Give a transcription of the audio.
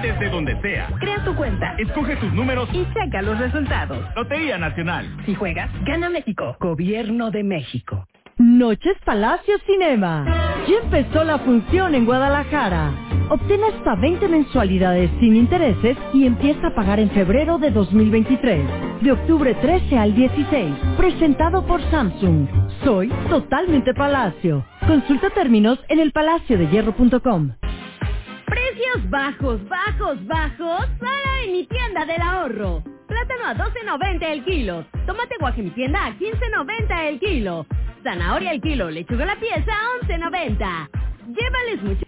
desde donde sea. Crea tu cuenta. Escoge tus números y checa los resultados. Lotería Nacional. Si juegas, gana México. Gobierno de México. Noches Palacio Cinema. Ya empezó la función en Guadalajara. Obtén hasta 20 mensualidades sin intereses y empieza a pagar en febrero de 2023. De octubre 13 al 16. Presentado por Samsung. Soy totalmente Palacio. Consulta términos en elpalaciodehierro.com. Precios bajos para en mi tienda del ahorro. Plátano a 12.90 el kilo. Tomate guaje mi tienda a 15.90 el kilo. Zanahoria el kilo. Lechuga la pieza a 11.90. Llévales mucho.